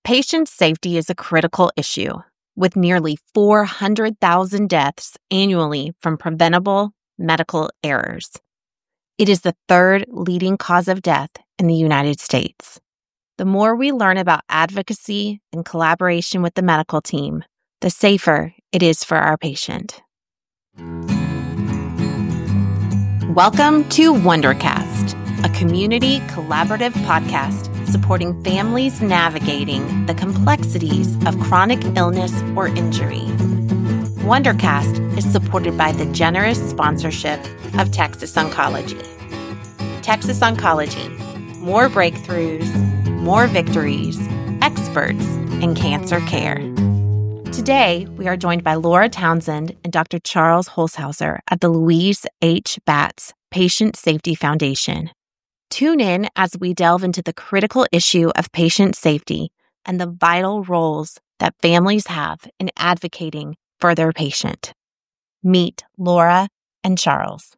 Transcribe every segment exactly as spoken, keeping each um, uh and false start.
Patient safety is a critical issue, with nearly four hundred thousand deaths annually from preventable medical errors. It is the third leading cause of death in the United States. The more we learn about advocacy and collaboration with the medical team, the safer it is for our patient. Welcome to Wondercast, a community collaborative podcast supporting families navigating the complexities of chronic illness or injury. Wondercast is supported by the generous sponsorship of Texas Oncology. Texas Oncology, more breakthroughs, more victories, experts in cancer care. Today, we are joined by Laura Townsend and Doctor Charles Holshouser at the Louise H. Batts Patient Safety Foundation. Tune in as we delve into the critical issue of patient safety and the vital roles that families have in advocating for their patient. Meet Laura and Charles.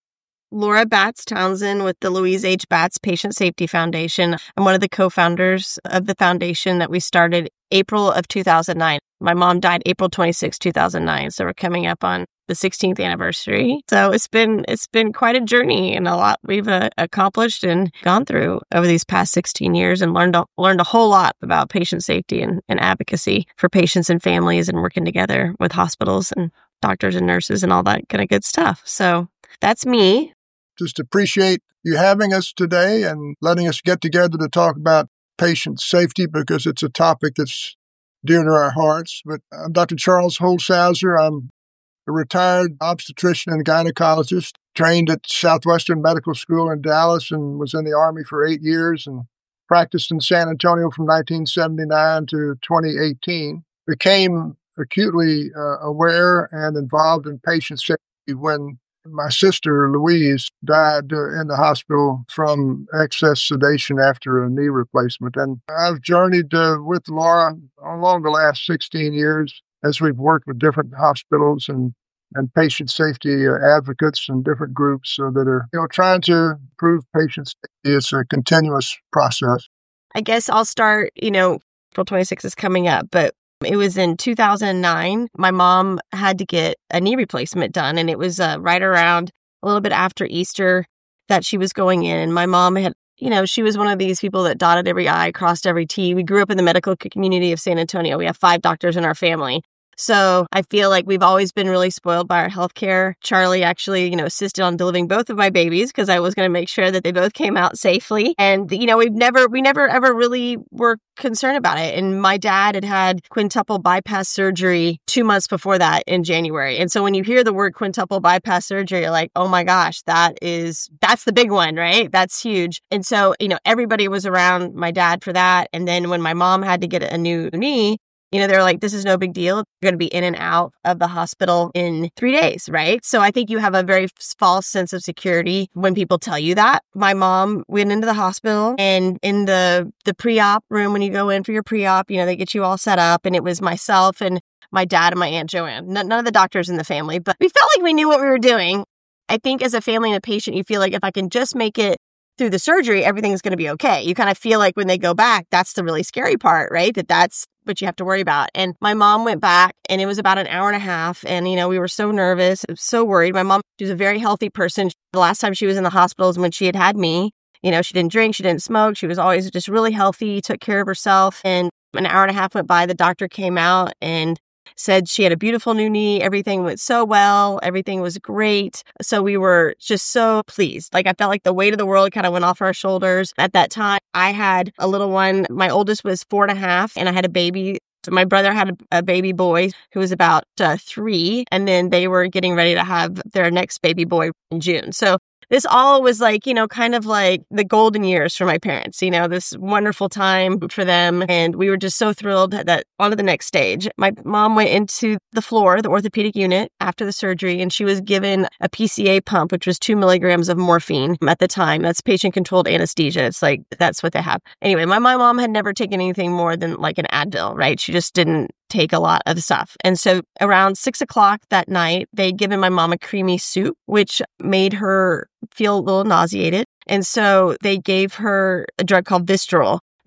Laura Batts Townsend with the Louise H. Batts Patient Safety Foundation. I'm one of the co-founders of the foundation that we started April of two thousand nine. My mom died April twenty-sixth, two thousand nine, so we're coming up on the sixteenth anniversary. So it's been it's been quite a journey and a lot we've uh, accomplished and gone through over these past sixteen years, and learned a, learned a whole lot about patient safety and, and advocacy for patients and families, and working together with hospitals and doctors and nurses and all that kind of good stuff. So that's me. Just appreciate you having us today and letting us get together to talk about patient safety, because it's a topic that's dear to our hearts. But I'm Doctor Charles Holshouser. I'm a retired obstetrician and gynecologist, trained at Southwestern Medical School in Dallas, and was in the Army for eight years and practiced in San Antonio from nineteen seventy-nine to twenty eighteen. Became acutely uh, aware and involved in patient safety when my sister, Louise, died uh, in the hospital from excess sedation after a knee replacement. And I've journeyed uh, with Laura along the last sixteen years as we've worked with different hospitals and, and patient safety uh, advocates and different groups uh, that are you know trying to improve patient safety. It's a continuous process. I guess I'll start, you know, April twenty-sixth is coming up, but it was in two thousand nine. My mom had to get a knee replacement done, and it was uh, right around a little bit after Easter that she was going in. And my mom had, you know, she was one of these people that dotted every I, crossed every T. We grew up in the medical community of San Antonio. We have five doctors in our family. So I feel like we've always been really spoiled by our healthcare. Charlie actually, you know, assisted on delivering both of my babies because I was going to make sure that they both came out safely. And, you know, we've never, we never ever really were concerned about it. And my dad had had quintuple bypass surgery two months before that in January. And so when you hear the word quintuple bypass surgery, you're like, oh my gosh, that is, that's the big one, right? That's huge. And so, you know, everybody was around my dad for that. And then when my mom had to get a new knee, you know, they're like, this is no big deal. You're going to be in and out of the hospital in three days, right? So I think you have a very false sense of security when people tell you that. My mom went into the hospital, and in the, the pre-op room, when you go in for your pre-op, you know, they get you all set up, and it was myself and my dad and my Aunt Joanne. None, none of the doctors in the family, but we felt like we knew what we were doing. I think as a family and a patient, you feel like if I can just make it through the surgery, everything's going to be okay. You kind of feel like when they go back, that's the really scary part, right? That that's what you have to worry about. And my mom went back, and it was about an hour and a half. And, you know, we were so nervous, so worried. My mom, she was a very healthy person. The last time she was in the hospital is when she had had me. You know, she didn't drink, she didn't smoke. She was always just really healthy, took care of herself. And an hour and a half went by. The doctor came out and said she had a beautiful new knee. Everything went so well. Everything was great. So we were just so pleased. Like I felt like the weight of the world kind of went off our shoulders. At that time, I had a little one. My oldest was four and a half, and I had a baby. So my brother had a, a baby boy who was about uh, three, and then they were getting ready to have their next baby boy in June. So this all was like, you know, kind of like the golden years for my parents, you know, this wonderful time for them. And we were just so thrilled that on to the next stage. My mom went into the floor, the orthopedic unit after the surgery, and she was given a P C A pump, which was two milligrams of morphine at the time. That's patient controlled anesthesia. It's like, that's what they have. Anyway, my, my mom had never taken anything more than like an Advil, right? She just didn't take a lot of stuff. And so around six o'clock that night, they'd given my mom a creamy soup, which made her feel a little nauseated. And so they gave her a drug called Vistaril,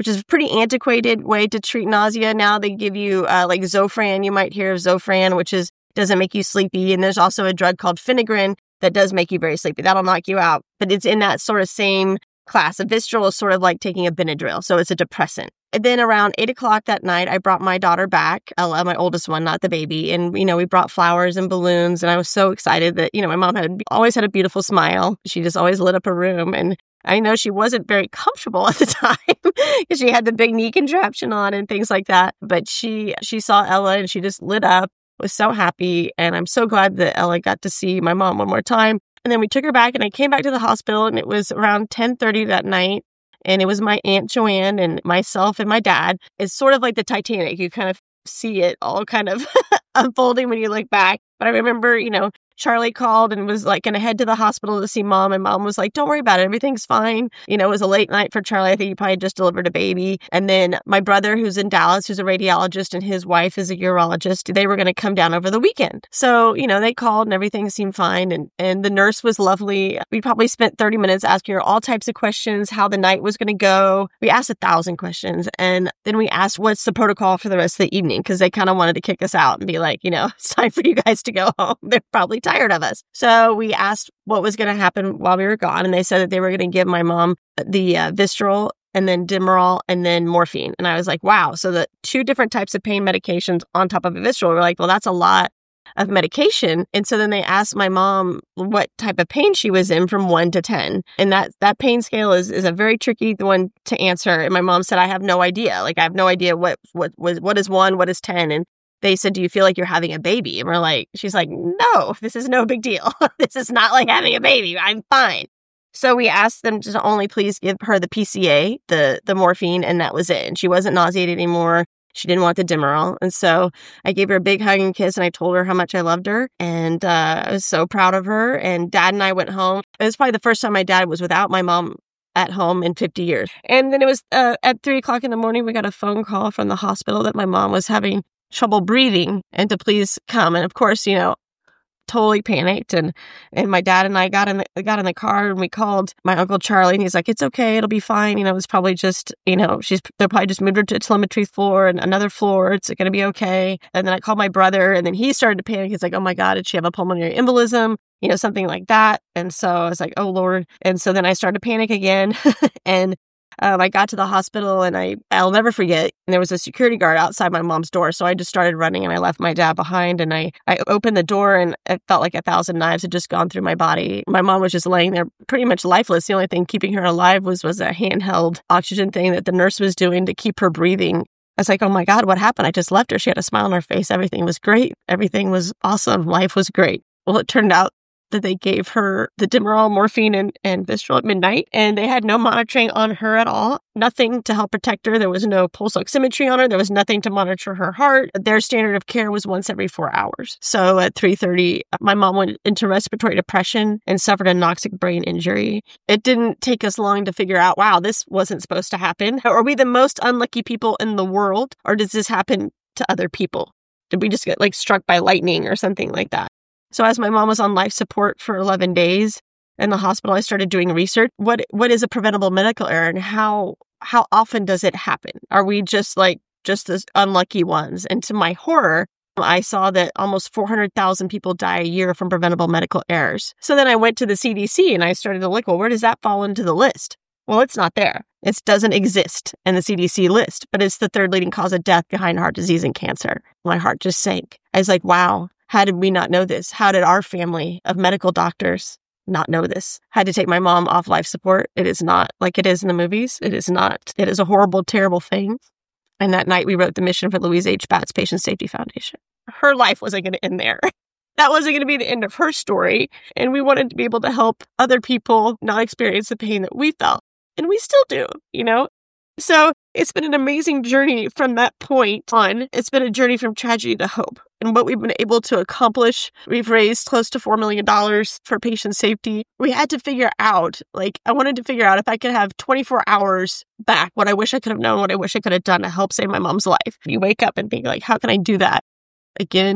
which is a pretty antiquated way to treat nausea. Now they give you uh, like Zofran. You might hear of Zofran, which is doesn't make you sleepy. And there's also a drug called Phenigrin that does make you very sleepy. That'll knock you out. But it's in that sort of same class. A Vistral is sort of like taking a Benadryl. So it's a depressant. And then around eight o'clock that night, I brought my daughter back, Ella, my oldest one, not the baby. And, you know, we brought flowers and balloons. And I was so excited that, you know, my mom had always had a beautiful smile. She just always lit up a room. And I know she wasn't very comfortable at the time because she had the big knee contraption on and things like that. But she she saw Ella and she just lit up, was so happy. And I'm so glad that Ella got to see my mom one more time. And then we took her back and I came back to the hospital and it was around ten thirty that night. And it was my Aunt Joanne and myself and my dad. It's sort of like the Titanic. You kind of see it all kind of unfolding when you look back. But I remember, you know, Charlie called and was like going to head to the hospital to see mom. And mom was like, don't worry about it. Everything's fine. You know, it was a late night for Charlie. I think he probably just delivered a baby. And then my brother, who's in Dallas, who's a radiologist, and his wife is a urologist, they were going to come down over the weekend. So, you know, they called and everything seemed fine. And, and the nurse was lovely. We probably spent thirty minutes asking her all types of questions, how the night was going to go. We asked a thousand questions. And then we asked, what's the protocol for the rest of the evening? Because they kind of wanted to kick us out and be like, you know, it's time for you guys to go home. They're probably tired of us. So we asked what was going to happen while we were gone. And they said that they were going to give my mom the uh, Vistral and then Demerol and then morphine. And I was like, wow. So the two different types of pain medications on top of a Vistral. We're like, well, that's a lot of medication. And so then they asked my mom what type of pain she was in from one to ten. And that, that pain scale is, is a very tricky one to answer. And my mom said, I have no idea. Like, I have no idea what, what, what, what is one, what is ten. And they said, do you feel like you're having a baby? And we're like, she's like, no, this is no big deal. This is not like having a baby. I'm fine. So we asked them to only please give her the P C A, the, the morphine, and that was it. And she wasn't nauseated anymore. She didn't want the Demerol. And so I gave her a big hug and kiss and I told her how much I loved her. And uh, I was so proud of her. And dad and I went home. It was probably the first time my dad was without my mom at home in fifty years. And then it was uh, at three o'clock in the morning, we got a phone call from the hospital that my mom was having trouble breathing and to please come. And of course, you know, totally panicked. And, and my dad and I got in the, got in the car and we called my Uncle Charlie and he's like, it's okay. It'll be fine. You know, it's probably just, you know, she's, they'll probably just moved her to a telemetry floor and another floor. It's going to be okay. And then I called my brother and then he started to panic. He's like, oh my God, did she have a pulmonary embolism? You know, something like that. And so I was like, oh Lord. And so then I started to panic again. and Um, I got to the hospital and I, I'll never forget, there was a security guard outside my mom's door. So I just started running and I left my dad behind and I, I opened the door and it felt like a thousand knives had just gone through my body. My mom was just laying there pretty much lifeless. The only thing keeping her alive was, was a handheld oxygen thing that the nurse was doing to keep her breathing. I was like, oh my God, what happened? I just left her. She had a smile on her face. Everything was great. Everything was awesome. Life was great. Well, it turned out that they gave her the Demerol, morphine, and, and Vistral at midnight. And they had no monitoring on her at all. Nothing to help protect her. There was no pulse oximetry on her. There was nothing to monitor her heart. Their standard of care was once every four hours. So at three thirty, my mom went into respiratory depression and suffered a anoxic brain injury. It didn't take us long to figure out, wow, this wasn't supposed to happen. Are we the most unlucky people in the world? Or does this happen to other people? Did we just get like struck by lightning or something like that? So as my mom was on life support for eleven days in the hospital, I started doing research. What what is a preventable medical error and how how often does it happen? Are we just like just the unlucky ones? And to my horror, I saw that almost four hundred thousand people die a year from preventable medical errors. So then I went to the C D C and I started to look, well, where does that fall into the list? Well, it's not there. It doesn't exist in the C D C list, but it's the third leading cause of death behind heart disease and cancer. My heart just sank. I was like, wow. How did we not know this? How did our family of medical doctors not know this? I had to take my mom off life support. It is not like it is in the movies. It is not. It is a horrible, terrible thing. And that night we wrote the mission for Louise H. Batts Patient Safety Foundation. Her life wasn't going to end there. That wasn't going to be the end of her story. And we wanted to be able to help other people not experience the pain that we felt. And we still do, you know? So it's been an amazing journey from that point on. It's been a journey from tragedy to hope. And what we've been able to accomplish, we've raised close to four million dollars for patient safety. We had to figure out, like, I wanted to figure out if I could have twenty-four hours back, what I wish I could have known, what I wish I could have done to help save my mom's life. You wake up and think, like, how can I do that again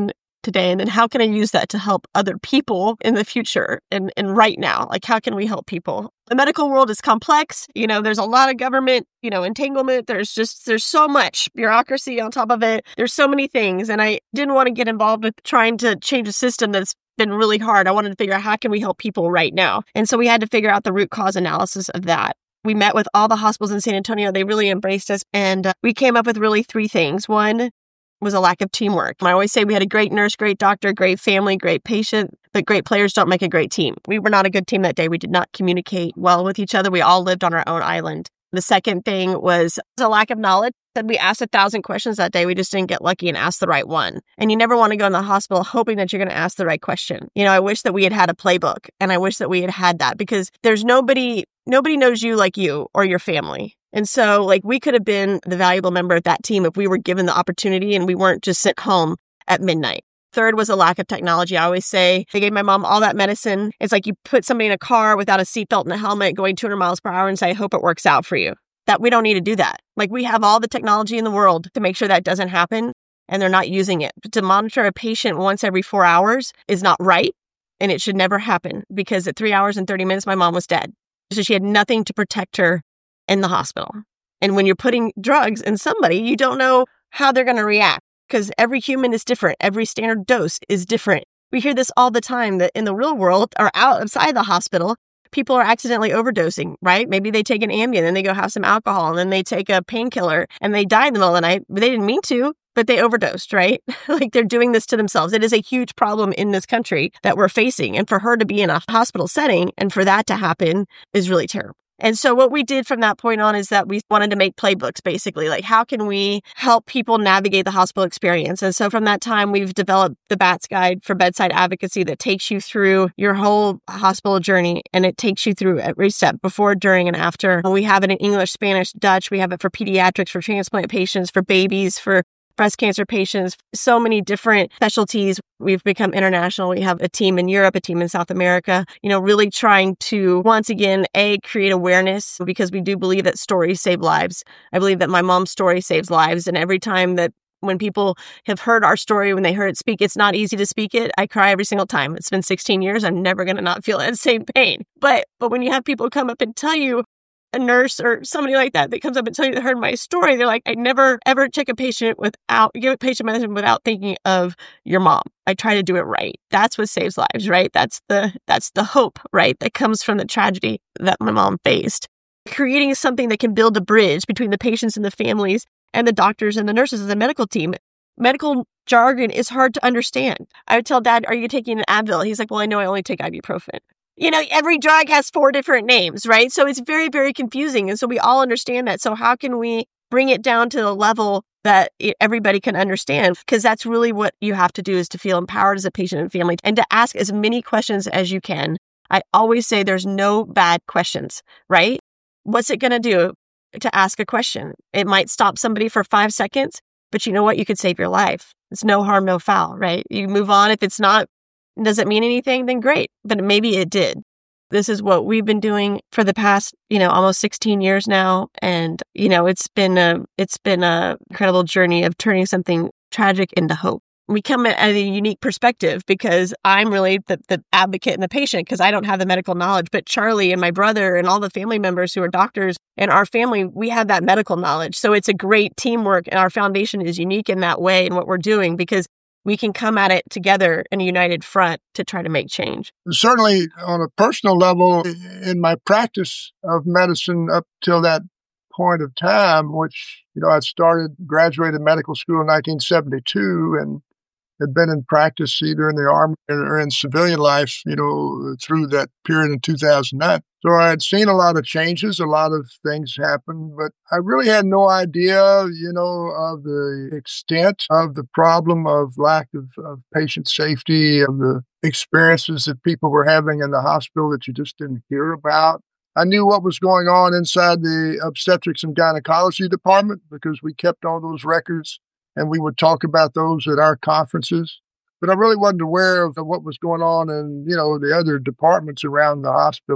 today? And then how can I use that to help other people in the future and, and right now? Like, how can we help people? The medical world is complex. You know, there's a lot of government, you know, entanglement. There's just, there's so much bureaucracy on top of it. There's so many things. And I didn't want to get involved with trying to change a system that's been really hard. I wanted to figure out how can we help people right now? And so we had to figure out the root cause analysis of that. We met with all the hospitals in San Antonio. They really embraced us. And uh, we came up with really three things. One was a lack of teamwork. I always say we had a great nurse, great doctor, great family, great patient, but great players don't make a great team. We were not a good team that day. We did not communicate well with each other. We all lived on our own island. The second thing was a lack of knowledge. Said we asked a thousand questions that day. We just didn't get lucky and ask the right one. And you never want to go in the hospital hoping that you're going to ask the right question. You know, I wish that we had had a playbook, and I wish that we had had that, because there's nobody, nobody knows you like you or your family. And so like we could have been the valuable member of that team if we were given the opportunity and we weren't just sent home at midnight. Third was a lack of technology. I always say they gave my mom all that medicine. It's like you put somebody in a car without a seatbelt and a helmet going two hundred miles per hour and say, I hope it works out for you. That we don't need to do that. Like we have all the technology in the world to make sure that doesn't happen, and they're not using it. But to monitor a patient once every four hours is not right, and it should never happen, because at three hours and thirty minutes, my mom was dead. So she had nothing to protect her in the hospital. And when you're putting drugs in somebody, you don't know how they're going to react, because every human is different. Every standard dose is different. We hear this all the time that in the real world or outside the hospital, people are accidentally overdosing, right? Maybe they take an Ambien, then they go have some alcohol, and then they take a painkiller and they die in the middle of the night. But they didn't mean to, but they overdosed, right? Like they're doing this to themselves. It is a huge problem in this country that we're facing. And for her to be in a hospital setting and for that to happen is really terrible. And so what we did from that point on is that we wanted to make playbooks, basically, like how can we help people navigate the hospital experience? And so from that time, we've developed the BATS Guide for Bedside Advocacy that takes you through your whole hospital journey, and it takes you through every step before, during, and after. We have it in English, Spanish, Dutch. We have it for pediatrics, for transplant patients, for babies, for breast cancer patients, so many different specialties. We've become international. We have a team in Europe, a team in South America, you know, really trying to, once again, A, create awareness, because we do believe that stories save lives. I believe that my mom's story saves lives. And every time that when people have heard our story, when they heard it speak, it's not easy to speak it. I cry every single time. It's been sixteen years. I'm never going to not feel that same pain. But, but when you have people come up and tell you, a nurse or somebody like that that comes up and tells you they heard my story, they're like, I never ever check a patient without, give a patient medicine without thinking of your mom. I try to do it right. That's what saves lives, right? That's the, that's the hope, right? That comes from the tragedy that my mom faced. Creating something that can build a bridge between the patients and the families and the doctors and the nurses and the medical team. Medical jargon is hard to understand. I would tell Dad, are you taking an Advil? He's like, well, I know I only take ibuprofen. You know, every drug has four different names, right? So it's very, very confusing. And so we all understand that. So how can we bring it down to the level that it, everybody can understand? Because that's really what you have to do, is to feel empowered as a patient and family and to ask as many questions as you can. I always say there's no bad questions, right? What's it going to do to ask a question? It might stop somebody for five seconds, but you know what? You could save your life. It's no harm, no foul, right? You move on. If it's not, does it mean anything? Then great. But maybe it did. This is what we've been doing for the past, you know, almost sixteen years now. And, you know, it's been a, it's been a incredible journey of turning something tragic into hope. We come at a unique perspective because I'm really the, the advocate and the patient, because I don't have the medical knowledge. But Charlie and my brother and all the family members who are doctors and our family, we have that medical knowledge. So it's a great teamwork, and our foundation is unique in that way in what we're doing, because we can come at it together in a united front to try to make change. Certainly on a personal level, in my practice of medicine up till that point of time, which, you know, I started, graduated medical school in nineteen seventy-two and had been in practice either in the Army or in civilian life, you know, through that period in two thousand nine. So I had seen a lot of changes, a lot of things happen, but I really had no idea, you know, of the extent of the problem of lack of, of patient safety, of the experiences that people were having in the hospital that you just didn't hear about. I knew what was going on inside the obstetrics and gynecology department because we kept all those records and we would talk about those at our conferences. But I really wasn't aware of what was going on in, you know, the other departments around the hospital.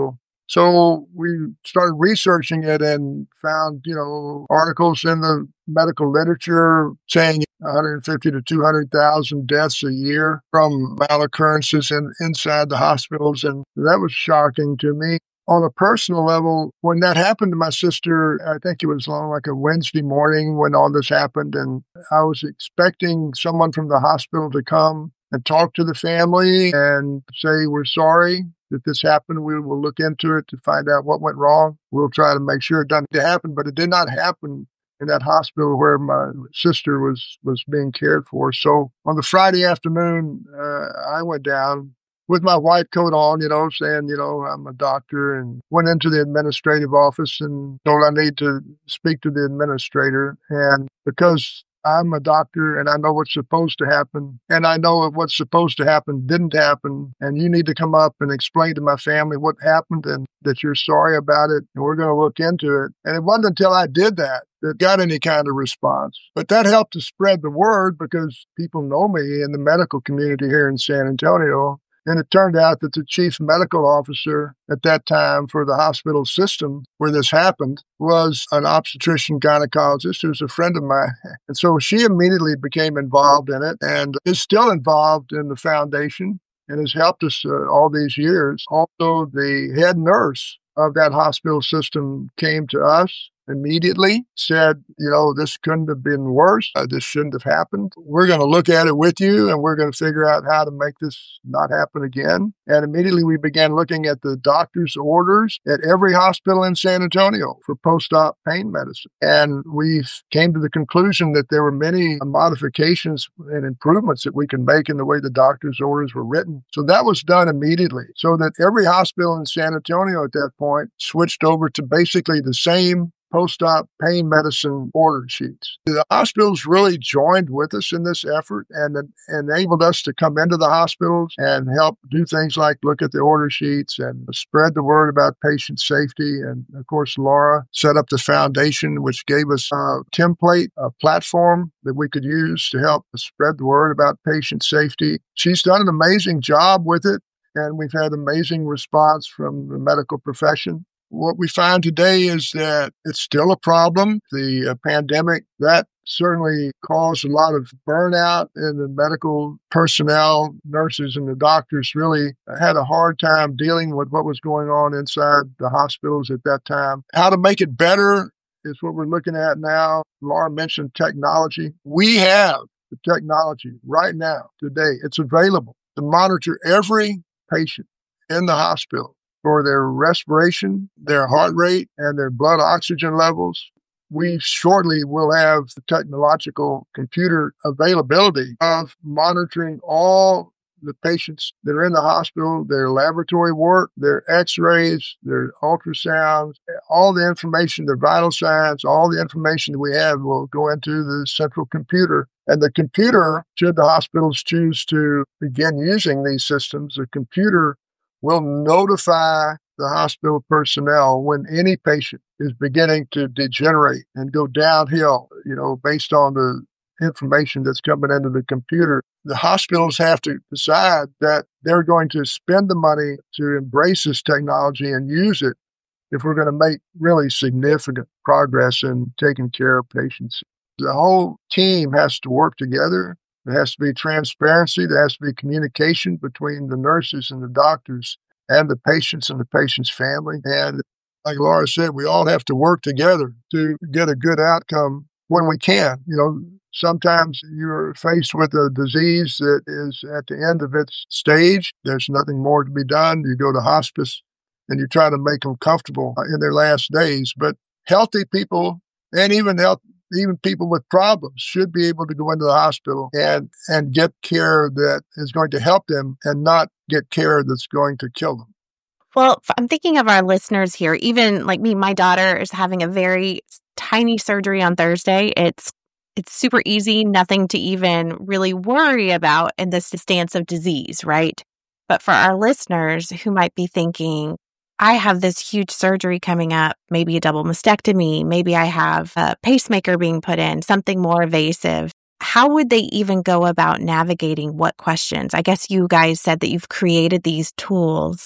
So we started researching it and found, you know, articles in the medical literature saying one hundred fifty to two hundred thousand deaths a year from maloccurrences in, inside the hospitals. And that was shocking to me. On a personal level, when that happened to my sister, I think it was on like a Wednesday morning when all this happened. And I was expecting someone from the hospital to come and talk to the family and say, we're sorry that this happened. We will look into it to find out what went wrong. We'll try to make sure it doesn't happen. But it did not happen in that hospital where my sister was, was being cared for. So on the Friday afternoon, uh, I went down with my white coat on, you know, saying, you know, I'm a doctor, and went into the administrative office and told I need to speak to the administrator. And because I'm a doctor and I know what's supposed to happen, and I know if what's supposed to happen didn't happen, and you need to come up and explain to my family what happened and that you're sorry about it, and we're going to look into it. And it wasn't until I did that that got any kind of response. But that helped to spread the word because people know me in the medical community here in San Antonio. And it turned out that the chief medical officer at that time for the hospital system where this happened was an obstetrician gynecologist who's a friend of mine. And so she immediately became involved in it and is still involved in the foundation and has helped us uh, all these years. Also, the head nurse of that hospital system came to us immediately, said, you know, this couldn't have been worse. Uh, this shouldn't have happened. We're going to look at it with you, and we're going to figure out how to make this not happen again. And immediately we began looking at the doctor's orders at every hospital in San Antonio for post-op pain medicine. And we came to the conclusion that there were many modifications and improvements that we can make in the way the doctor's orders were written. So that was done immediately, so that every hospital in San Antonio at that point switched over to basically the same post-op pain medicine order sheets. The hospitals really joined with us in this effort and enabled us to come into the hospitals and help do things like look at the order sheets and spread the word about patient safety. And of course, Laura set up the foundation, which gave us a template, a platform that we could use to help spread the word about patient safety. She's done an amazing job with it, and we've had amazing response from the medical profession. What we find today is that it's still a problem. The uh, pandemic, that certainly caused a lot of burnout in the medical personnel. Nurses and the doctors really had a hard time dealing with what was going on inside the hospitals at that time. How to make it better is what we're looking at now. Laura mentioned technology. We have the technology right now, today. It's available to monitor every patient in the hospital for their respiration, their heart rate, and their blood oxygen levels. We shortly will have the technological computer availability of monitoring all the patients that are in the hospital, their laboratory work, their x-rays, their ultrasounds, all the information, their vital signs, all the information that we have will go into the central computer. And the computer, should the hospitals choose to begin using these systems, the computer will notify the hospital personnel when any patient is beginning to degenerate and go downhill, you know, based on the information that's coming into the computer. The hospitals have to decide that they're going to spend the money to embrace this technology and use it if we're going to make really significant progress in taking care of patients. The whole team has to work together. There has to be transparency. There has to be communication between the nurses and the doctors and the patients and the patient's family. And like Laura said, we all have to work together to get a good outcome when we can. You know, sometimes you're faced with a disease that is at the end of its stage. There's nothing more to be done. You go to hospice and you try to make them comfortable in their last days. But healthy people and even health, even people with problems should be able to go into the hospital and, and get care that is going to help them and not get care that's going to kill them. Well, I'm thinking of our listeners here. Even like me, my daughter is having a very tiny surgery on Thursday. It's it's super easy, nothing to even really worry about in this stance of disease, right? But for our listeners who might be thinking, I have this huge surgery coming up, maybe a double mastectomy, maybe I have a pacemaker being put in, something more invasive. How would they even go about navigating what questions? I guess you guys said that you've created these tools.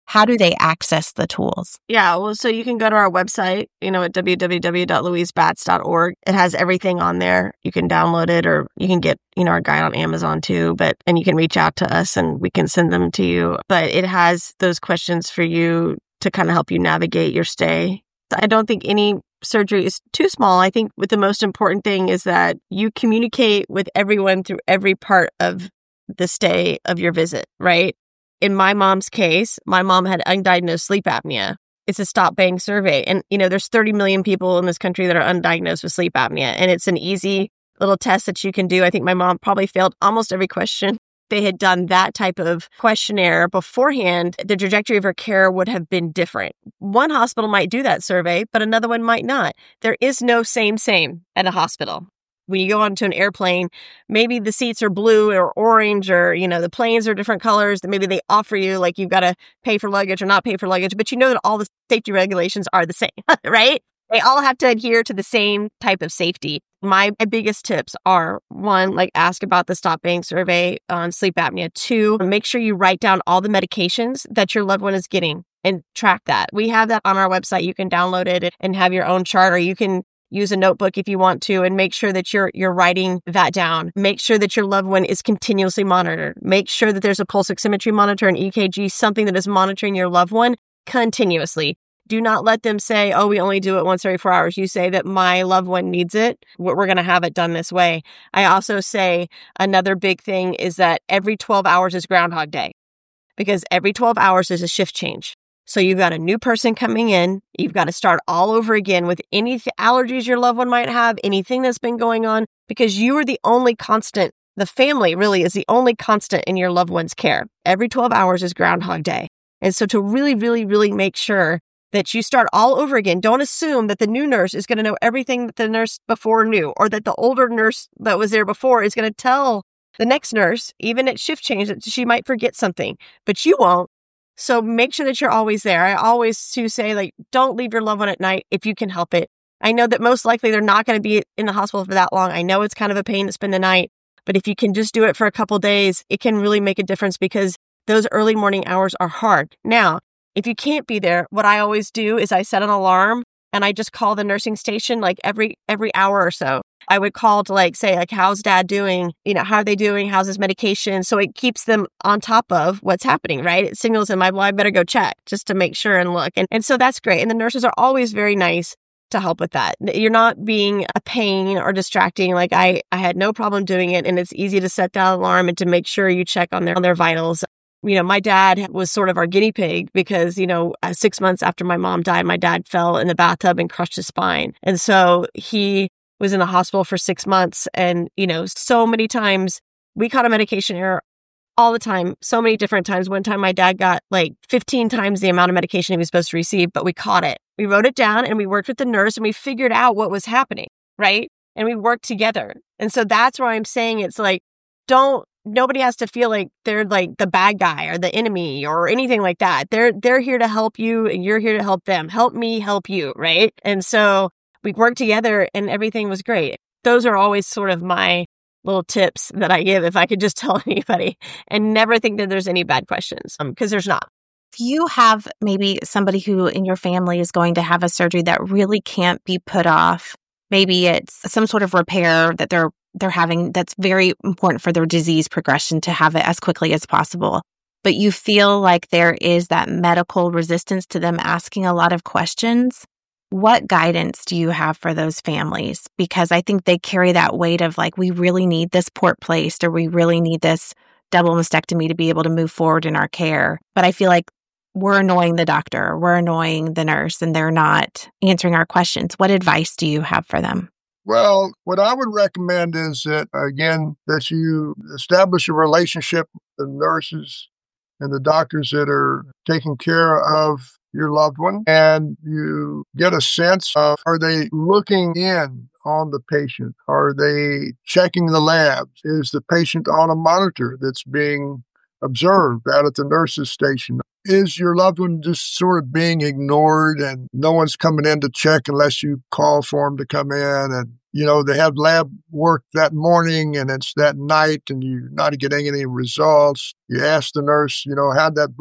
how do they access the tools? Yeah, well, so you can go to our website, you know, at w w w dot louise batts dot org. It has everything on there. You can download it, or you can get, you know, our guide on Amazon too, but, and you can reach out to us and we can send them to you. But it has those questions for you to kind of help you navigate your stay. I don't think any surgery is too small. I think what the most important thing is that you communicate with everyone through every part of the stay of your visit, right? In my mom's case, my mom had undiagnosed sleep apnea. It's a stop bang survey. And, you know, there's thirty million people in this country that are undiagnosed with sleep apnea. And it's an easy little test that you can do. I think my mom probably failed almost every question. They had done that type of questionnaire beforehand, the trajectory of her care would have been different. One hospital might do that survey, but another one might not. There is no same, same at a hospital. When you go onto an airplane, maybe the seats are blue or orange, or, you know, the planes are different colors that maybe they offer you, like you've got to pay for luggage or not pay for luggage, but you know that all the safety regulations are the same, right? They all have to adhere to the same type of safety. My biggest tips are, one, like ask about the stop bang survey on sleep apnea. Two, make sure you write down all the medications that your loved one is getting and track that. We have that on our website. You can download it and have your own chart, or you can use a notebook if you want to, and make sure that you're you're writing that down. Make sure that your loved one is continuously monitored. Make sure that there's a pulse oximetry monitor, an E K G, something that is monitoring your loved one continuously. Do not let them say, oh, we only do it once every four hours. You say that my loved one needs it. We're going to have it done this way. I also say another big thing is that every twelve hours is Groundhog Day, because every twelve hours is a shift change. So you've got a new person coming in. You've got to start all over again with any th- allergies your loved one might have, anything that's been going on, because you are the only constant. The family really is the only constant in your loved one's care. Every twelve hours is Groundhog Day. And so to really, really, really make sure that you start all over again, don't assume that the new nurse is going to know everything that the nurse before knew, or that the older nurse that was there before is going to tell the next nurse, even at shift change, that she might forget something, but you won't. So make sure that you're always there. I always to say, like, don't leave your loved one at night if you can help it. I know that most likely they're not going to be in the hospital for that long. I know it's kind of a pain to spend the night, but if you can just do it for a couple days, it can really make a difference, because those early morning hours are hard. Now, if you can't be there, what I always do is I set an alarm and I just call the nursing station like every every hour or so. I would call to like say, like, how's dad doing? You know, how are they doing? How's his medication? So it keeps them on top of what's happening, right? It signals them, well, I better go check just to make sure and look. And, and so that's great. And the nurses are always very nice to help with that. You're not being a pain or distracting. Like I, I had no problem doing it. And it's easy to set that alarm and to make sure you check on their, on their vitals. You know, my dad was sort of our guinea pig because, you know, six months after my mom died, my dad fell in the bathtub and crushed his spine. And so he was in the hospital for six months. And, you know, so many times we caught a medication error all the time, so many different times. One time my dad got like fifteen times the amount of medication he was supposed to receive, but we caught it. We wrote it down and we worked with the nurse and we figured out what was happening, right? And we worked together. And so that's why I'm saying it's like, don't, nobody has to feel like they're like the bad guy or the enemy or anything like that. They're, they're here to help you and you're here to help them. Help me help you, right? And so we worked together and everything was great. Those are always sort of my little tips that I give if I could just tell anybody, and never think that there's any bad questions, because um, there's not. If you have maybe somebody who in your family is going to have a surgery that really can't be put off, maybe it's some sort of repair that they're they're having that's very important for their disease progression to have it as quickly as possible, but you feel like there is that medical resistance to them asking a lot of questions, what guidance do you have for those families? Because I think they carry that weight of like, we really need this port placed, or we really need this double mastectomy to be able to move forward in our care. But I feel like we're annoying the doctor, we're annoying the nurse, and they're not answering our questions. What advice do you have for them? Well, what I would recommend is that, again, that you establish a relationship with the nurses and the doctors that are taking care of your loved one, and you get a sense of, are they looking in on the patient? Are they checking the labs? Is the patient on a monitor that's being observed out at the nurse's station? Is your loved one just sort of being ignored and no one's coming in to check unless you call for them to come in? And, you know, they have lab work that morning and it's that night and you're not getting any results. You ask the nurse, you know, how'd that blood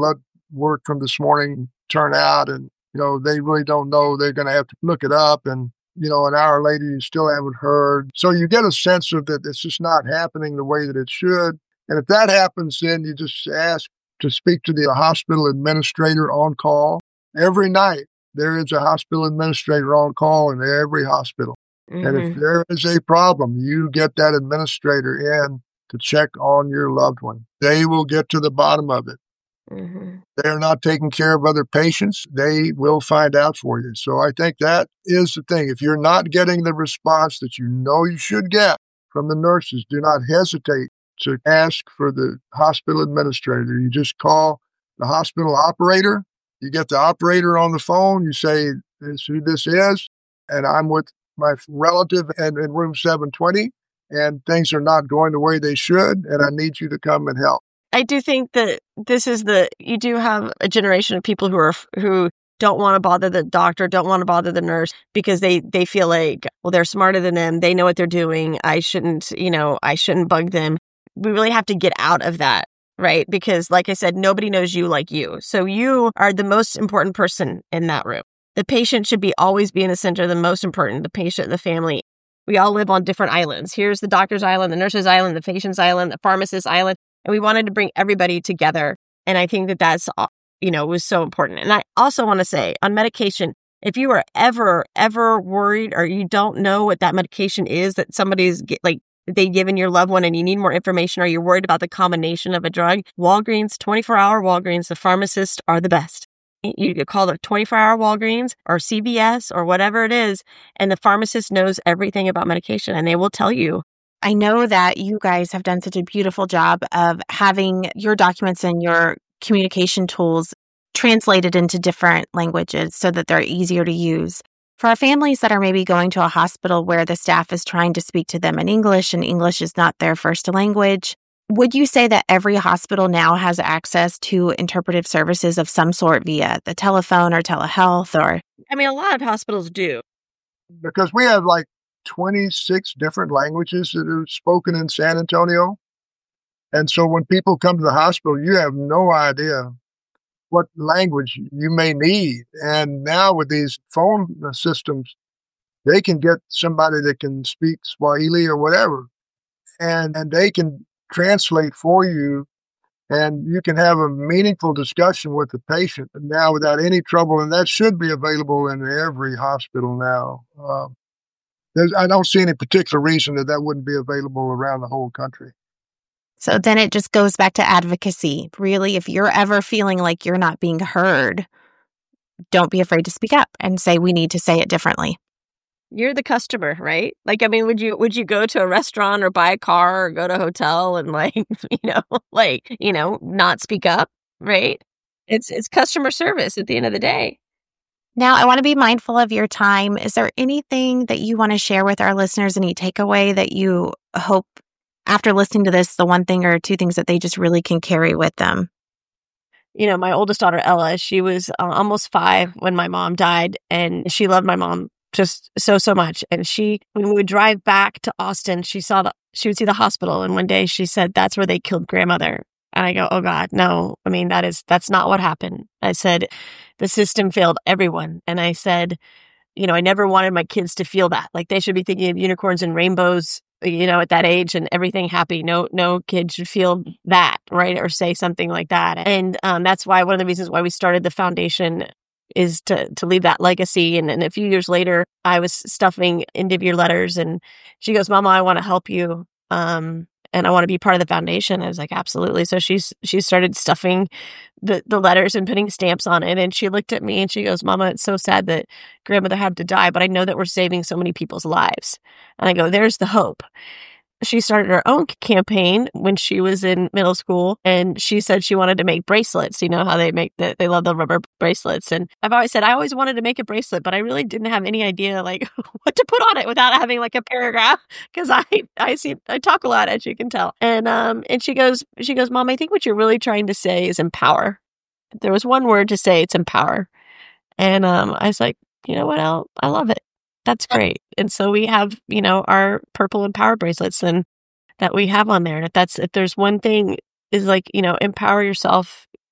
work from this morning turn out? And, you know, they really don't know. They're going to have to look it up. And, you know, an hour later, you still haven't heard. So you get a sense of that it's just not happening the way that it should. And if that happens, then you just ask to speak to the hospital administrator on call. Every night, there is a hospital administrator on call in every hospital. Mm-hmm. And if there is a problem, you get that administrator in to check on your loved one. They will get to the bottom of it. Mm-hmm. They're not taking care of other patients. They will find out for you. So I think that is the thing. If you're not getting the response that you know you should get from the nurses, do not hesitate to ask for the hospital administrator. You just call the hospital operator. You get the operator on the phone. You say, this is who this is, and I'm with my relative in, in room seven twenty, and things are not going the way they should, and I need you to come and help. I do think that this is the, you do have a generation of people who are, who don't want to bother the doctor, don't want to bother the nurse because they, they feel like, well, they're smarter than them. They know what they're doing. I shouldn't, you know, I shouldn't bug them. We really have to get out of that, right? Because like I said, nobody knows you like you. So you are the most important person in that room. The patient should be always be in the center, the most important, the patient, the family. We all live on different islands. Here's the doctor's island, the nurse's island, the patient's island, the pharmacist's island. And we wanted to bring everybody together. And I think that that's, you know, was so important. And I also want to say on medication, if you are ever, ever worried or you don't know what that medication is that somebody's get, like they've given your loved one and you need more information or you're worried about the combination of a drug, Walgreens, twenty-four hour Walgreens, the pharmacists are the best. You could call the twenty-four hour Walgreens or C V S or whatever it is. And the pharmacist knows everything about medication and they will tell you. I know that you guys have done such a beautiful job of having your documents and your communication tools translated into different languages so that they're easier to use. For our families that are maybe going to a hospital where the staff is trying to speak to them in English and English is not their first language, would you say that every hospital now has access to interpretive services of some sort via the telephone or telehealth? Or I mean, a lot of hospitals do. Because we have like twenty-six different languages that are spoken in San Antonio. And so when people come to the hospital, you have no idea what language you may need. And now with these phone systems, they can get somebody that can speak Swahili or whatever, and, and they can translate for you, and you can have a meaningful discussion with the patient now without any trouble. And that should be available in every hospital now. Um, There's, I don't see any particular reason that that wouldn't be available around the whole country. So then it just goes back to advocacy. Really, if you're ever feeling like you're not being heard, don't be afraid to speak up and say, we need to say it differently. You're the customer, right? Like, I mean, would you would you go to a restaurant or buy a car or go to a hotel and like, you know, like, you know, not speak up, right? It's it's customer service at the end of the day. Now, I want to be mindful of your time. Is there anything that you want to share with our listeners, any takeaway that you hope after listening to this, the one thing or two things that they just really can carry with them? You know, my oldest daughter, Ella, she was uh, almost five when my mom died, and she loved my mom just so, so much. And she, when we would drive back to Austin, she saw the, she would see the hospital. And one day she said, that's where they killed grandmother. And I go, oh God, no. I mean, that is, that's not what happened. I said, the system failed everyone. And I said, you know, I never wanted my kids to feel that. Like they should be thinking of unicorns and rainbows, you know, at that age and everything happy. No, no kid should feel that, right? Or say something like that. And um, that's why one of the reasons why we started the foundation is to to leave that legacy. And, and a few years later, I was stuffing end of year letters and she goes, Mama, I want to help you. Um, and I want to be part of the foundation. I was like, absolutely. So she's, she started stuffing the, the letters and putting stamps on it. And she looked at me and she goes, Mama, it's so sad that grandmother had to die, but I know that we're saving so many people's lives. And I go, there's the hope. She started her own campaign when she was in middle school, and she said she wanted to make bracelets. You know how they make the, they love the rubber bracelets. And I've always said, I always wanted to make a bracelet, but I really didn't have any idea like what to put on it without having like a paragraph. Cause I, I see, I talk a lot, as you can tell. And, um, and she goes, she goes, Mom, I think what you're really trying to say is empower. If there was one word to say, it's empower. And, um, I was like, you know what? I'll, I love it. That's great. And so we have, you know, our purple empower bracelets and that we have on there. And if that's, if there's one thing is like, you know, empower yourself,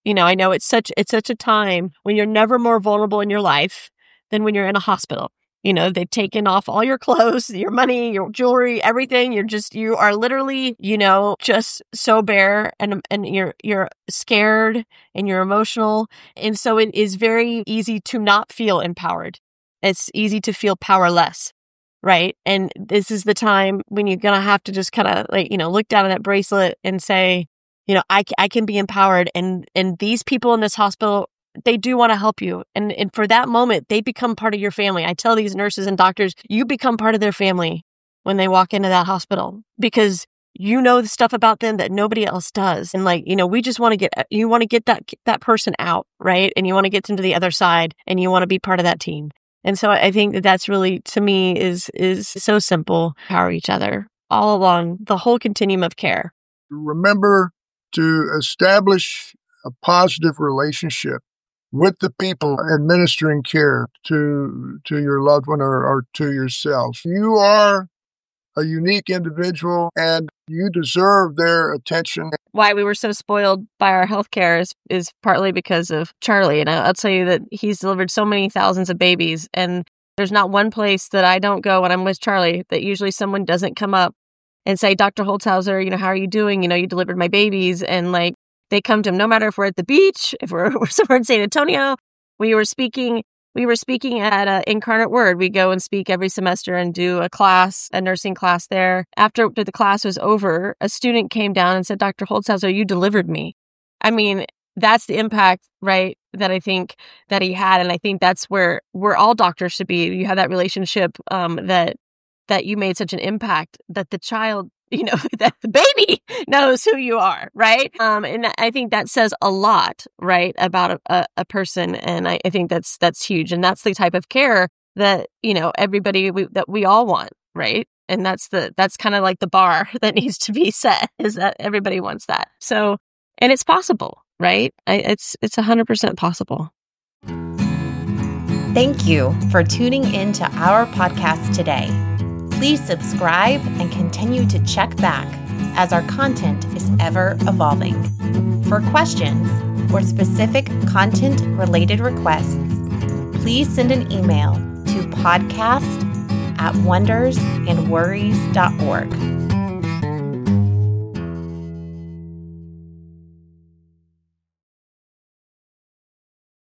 You know, I know it's such it's such a time when you're never more vulnerable in your life than when you're in a hospital. You know, they've taken off all your clothes, your money, your jewelry, everything. You're just, you are literally, you know, just so bare and and you're you're scared and you're emotional. And so it is very easy to not feel empowered. It's easy to feel powerless, right? And this is the time when you're going to have to just kind of like, you know, look down at that bracelet and say, you know, I, I can be empowered. And and these people in this hospital, they do want to help you. And, and for that moment, they become part of your family. I tell these nurses and doctors, you become part of their family when they walk into that hospital because you know the stuff about them that nobody else does. And like, you know, we just want to get, you want to get that, that person out, right? And you want to get them to the other side and you want to be part of that team. And so I think that that's really, to me, is, is so simple. Power each other all along the whole continuum of care. Remember to establish a positive relationship with the people administering care to to your loved one or, or to yourself. You are a unique individual and you deserve their attention. Why we were so spoiled by our healthcare is, is partly because of Charlie. And I'll tell you that he's delivered so many thousands of babies. And there's not one place that I don't go when I'm with Charlie that usually someone doesn't come up and say, Doctor Holzhauser, you know, how are you doing? You know, you delivered my babies. And like, they come to him, no matter if we're at the beach, if we're, we're somewhere in San Antonio. We were speaking, we were speaking at uh, Incarnate Word. We go and speak every semester and do a class, a nursing class there. After the class was over, a student came down and said, Doctor Holzhauser, you delivered me. I mean, that's the impact, right, that I think that he had. And I think that's where, where all doctors should be. You have that relationship um, that, that you made such an impact that the child, you know, that the baby knows who you are, right? Um, and I think that says a lot, right, about a, a person. And I, I think that's that's huge. And that's the type of care that, you know, everybody, we, that we all want, right? And that's the that's kind of like the bar that needs to be set, is that everybody wants that. So, and it's possible, right? I, it's it's one hundred percent possible. Thank you for tuning into our podcast today. Please subscribe and continue to check back as our content is ever evolving. For questions or specific content-related requests, please send an email to podcast at wonders and worries dot org.